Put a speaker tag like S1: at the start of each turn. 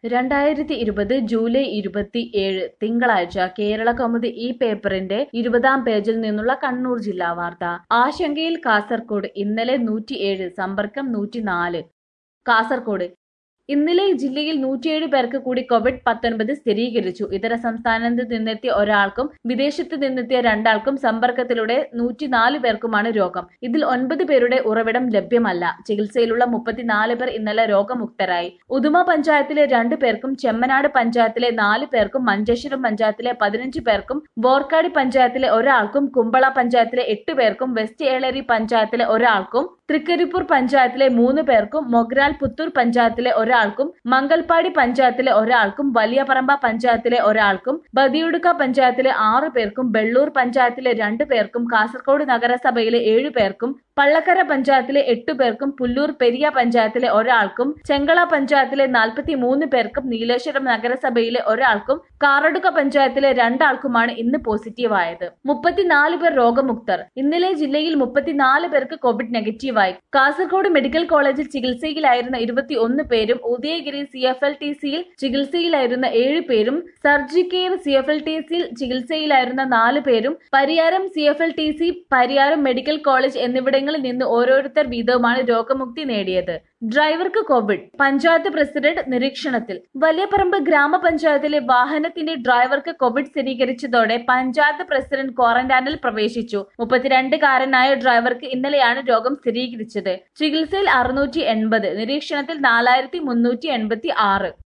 S1: 2020 July 27 തിങ്കളാഴ്ച കേരളകൗമുദി ഈ പേപ്പറിന്റെ 20-ാം പേജിൽ നിന്നുള്ള കണ്ണൂർ ജില്ലാ വാർത്ത. ആശങ്കയിൽ കാസർകോട്. ഇന്നലെ 107, സമ്പർക്കം 104. കാസർകോട് ഇന്നലെ ജില്ലയിൽ 107 പേർക്ക് കൂടി കോവിഡ്-19 സ്ഥിരീകരിച്ചു. ഇതര സംസ്ഥാനത്ത് നിന്നെത്തിയ ഒരാൾക്കും വിദേശത്ത് നിന്നെത്തിയ 2 ആൾക്കും സമ്പർക്കത്തിലൂടെ 104 പേർക്കുമാണ് രോഗം. ഇതിൽ 9 പേരുടെ ഉറവിടം ലഭ്യമല്ല. ചികിത്സയിലുള്ള 34 പേർ ഇന്നലെ രോഗമുക്തരായി. ഉദുമ പഞ്ചായത്തിലെ 2 പേർക്കും ചെമ്മനാട് പഞ്ചായത്തിലെ 4 പേർക്കും മഞ്ചേശ്വരം പഞ്ചായത്തിലെ 15 പേർക്കും ബോർക്കാടി പഞ്ചായത്തിലെ ഒരാൾക്കും കുമ്പള പഞ്ചായത്തിലെ 8 പേർക്കും വെസ്റ്റ് ഏളേരി പഞ്ചായത്തിലെ ഒരാൾക്കും തൃക്കരിപ്പൂർ പഞ്ചായത്തിലെ 3 പേർക്കും മൊഗ്രാൽ പുത്തൂർ പഞ്ചായത്തിലെ ഒരാൾക്കും മംഗൽപാടി പഞ്ചായത്തിലെ ഒരാൾക്കും വലിയപറമ്പ പഞ്ചായത്തിലെ ഒരാൾക്കും ബദിയുടുക്ക പഞ്ചായത്തിലെ 6 പേർക്കും ബെള്ളൂർ പഞ്ചായത്തിലെ 2 പേർക്കും കാസർഗോഡ് നഗരസഭയിലെ 7 പേർക്കും പള്ളക്കര പഞ്ചായത്തിലെ 8 പേർക്കും പുല്ലൂർ പെരിയ പഞ്ചായത്തിലെ ഒരാൾക്കും ചെങ്കള പഞ്ചായത്തിലെ 43 പേർക്കും നീലേശ്വരം നഗരസഭയിലെ ഒരാൾക്കും കാറടുക്ക പഞ്ചായത്തിലെ 2 ആൾക്കുമാണ് ഇന്ന് പോസിറ്റീവായത്. 34 പേർ രോഗമുക്തർ. ഇന്നലെ ജില്ലയിൽ 34 പേർക്ക് കോവിഡ് നെഗറ്റീവായി. കാസർഗോഡ് മെഡിക്കൽ കോളേജിൽ ചികിത്സയിലായിരുന്ന 21 പേരും ഉദയഗിരി CFLTCയിൽ ചികിത്സയിലായിരുന്ന 7 പേരും സർജിക്കെയർ CFLTCയിൽ ചികിത്സയിലായിരുന്ന 4 പേരും Pariyaram CFLTC, Pariyaram medical college എന്നിവിടങ്ങളിൽ നിന്ന് ഓരോരുത്തർ വീതവുമാണ് രോഗമുക്തി നേടിയത്. ഡ്രൈവർക്ക് കോവിഡ്. പഞ്ചായത്ത് പ്രസിഡന്റ് നിരീക്ഷണത്തിൽ. വലിയപറമ്പ് ഗ്രാമപഞ്ചായത്തിലെ വാഹനത്തിന്റെ ഡ്രൈവർക്ക് കോവിഡ് സ്ഥിരീകരിച്ചതോടെ പഞ്ചായത്ത് പ്രസിഡന്റ് ക്വാറന്റൈനിൽ പ്രവേശിച്ചു. 32-കാരനായ ഡ്രൈവർക്ക് ഇന്നലെയാണ് രോഗം സ്ഥിരീകരിച്ചത്. ചികിത്സയിൽ 680, നിരീക്ഷണത്തിൽ 4386.